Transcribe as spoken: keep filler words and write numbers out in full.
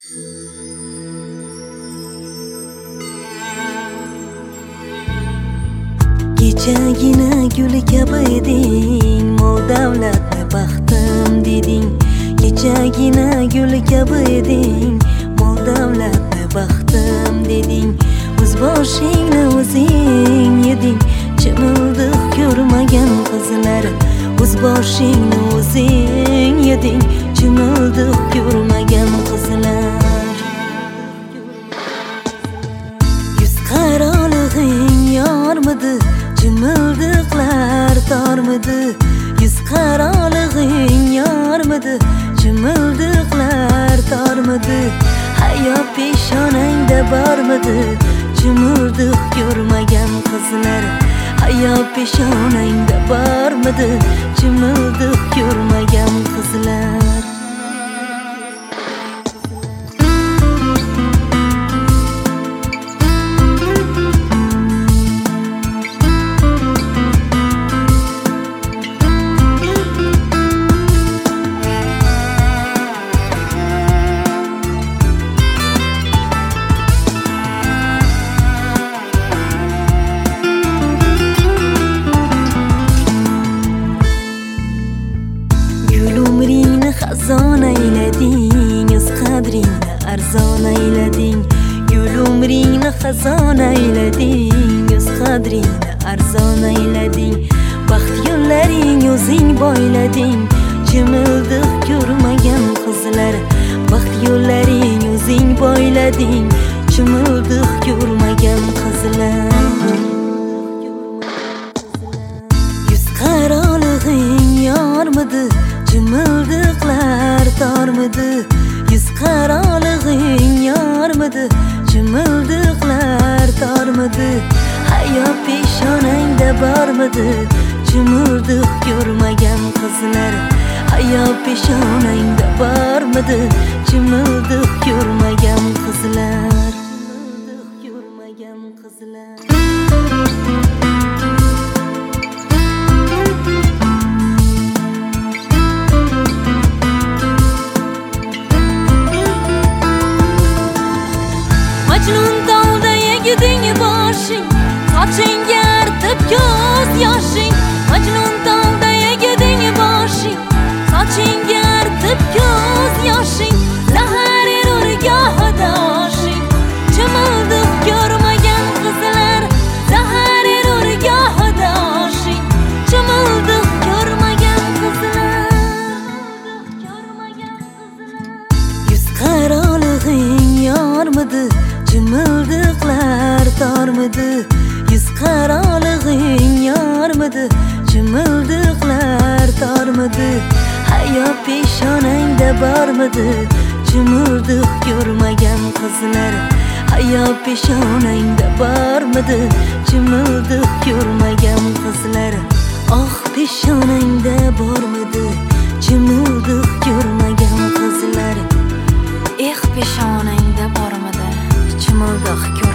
Kechagina gul kabi eding, mol davlatni baxtim deding. Kechagina gul kabi eding, mol davlatni baxtim deding. O'z boshingni o'zing yeding, chimildiq ko'rmagan qizlar. O'z boshingni o'zing yeding, chimildiq ko'rmagan qizlar. Yuz qarolig'ing yormidi, chimildiqlar tormidi. Yuz qarolig'ing yormidi, chimildiqlar tormidi. Hayot peshonangda bormidi, chimildiq ko'rmagan qizlar. Hayot peshonangda bormidi, chimildiq ko'rmagan qizlar. Umringni xazon aylading, o'z qadringni arzon aylading. Gul umringni xazon aylading, o'z qadringni arzon aylading. Baxt yo'llaring o'zing boylading, chimildiq ko'rmagan qizlar. Baxt yo'llaring o'zing boylading, chimildiq ko'rmagan qizlar. Yuz qarolig'ing yormidi, chimildiqlar tormidi. Yuz qarolig'ing yormidi, chimildiqlar tormidi. Hayot peshonangda bormidi, chimildiq ko'rmagan qizlar. Hayot peshonangda bormidi, chimildiq ko'rmagan qizlar. Ko'rmagan qizlar. Majnun tolda yegiding boshing, sochingga artib ko'z yoshing. Majnun tolda yegiding boshing, sochingga artib ko'z yoshing. Zahar urgohida oshing, chimildiq ko'rmagan qizlar. Zahar urgohida oshing, chimildiq ko'rmagan qizlar. Yuz qarolig'ing yormidi, chimildiqlar tormidi. Yuz qarolig'ing yormidi, chimildiqlar tormidi. Hayot peshonangda bormidi, chimildiq ko'rmagan qizlar. Hayot peshonangda bormidi, chimildiq ko'rmagan qizlar. Oh peshonangda bormidi, chimildiq ko'rmagan qizlar. Eh peshonangda bormidi, chimildiq ko'rmagan